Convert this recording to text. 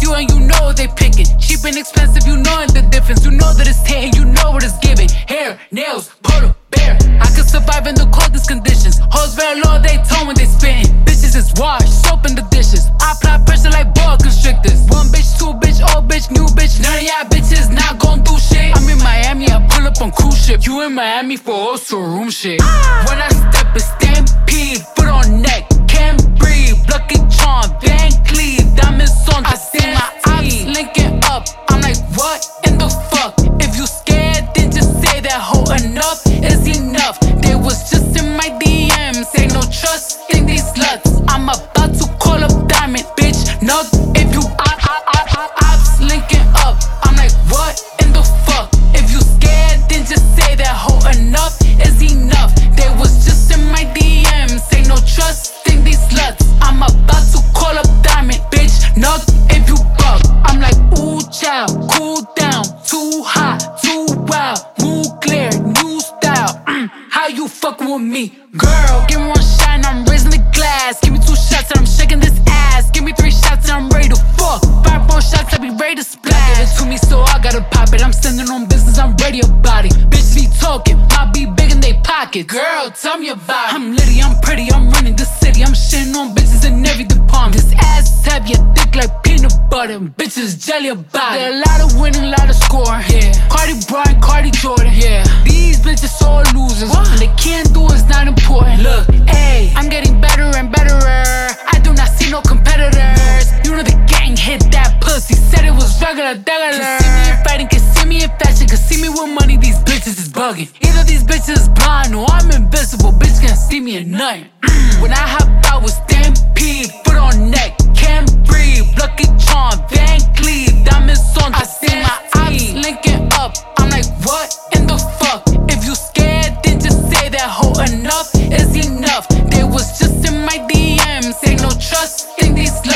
you and you know they picking. Cheap and expensive, you knowing the difference. You know that it's hitting, you know what it's giving. Hair, nails, polar bear. I could survive in the coldest conditions. Hoes very low, they tone when they spittin'. Bitches is wash, soap in the dishes. I apply pressure like boa constrictors. One bitch, two bitch, old bitch, new bitch. None of y'all bitches not gon' do shit. I'm in Miami, I pull up on cruise ship. You in Miami for also room shit. When I step a stampede, foot on neck, can't breathe. Lucky Charm, Van Cleef, diamonds on the I see my ops linking up. I'm like, what in the fuck? If you scared, then just say that hoe enough is enough. They was just in my DMs, ain't no trust in these sluts. I'm about to call up Diamond, bitch. Nug, if you ops linking up. I'm like, what in the fuck? If you scared, then just say that hoe enough is enough. They was just in my DMs, ain't no trust in these sluts. I'm about to call up Diamond, bitch. Nug, if you buck. I'm like, ooh, child, cool down. Too hot, too wild. Mood clear, new style. How you fucking with me? Girl, give me one shot and I'm raising the glass. Give me 2 shots and I'm shaking this ass. Give me 3 shots and I'm ready to fuck. 5 more shots, I be ready to splash. Give it to me so I gotta pop it. I'm standing on business, I'm ready about it. Bitch be talking, I be big in they pockets. Girl, tell me about it. I'm litty, I'm pretty, I'm running the city. I'm shitting on bitches in every department. This ass is heavy, thick like peanut butter. And bitches jelly about it. There a lot of winning, a lot of scoring. Yeah. Cardi Bryant, Cardi Jordan. Yeah. These bitches all losers. What? And they can't do it's not important. Look, ayy, I'm getting better and betterer. I do not see no competitors. You know the gang hit that pussy. Said it was regular. Can see me in fighting, can see me in fashion, can see me with money. These bitches is bugging. Either these bitches is blind or I'm invisible. Bitch can't see me at night. When I hop out with stampede, foot on neck, can't breathe. Lucky Charm, Van Cleef, diamonds on the I see my ops linking up. I'm like, what in the fuck? If you scared, then just say that hoe enough is enough. They was just in my DMs, ain't no trust in these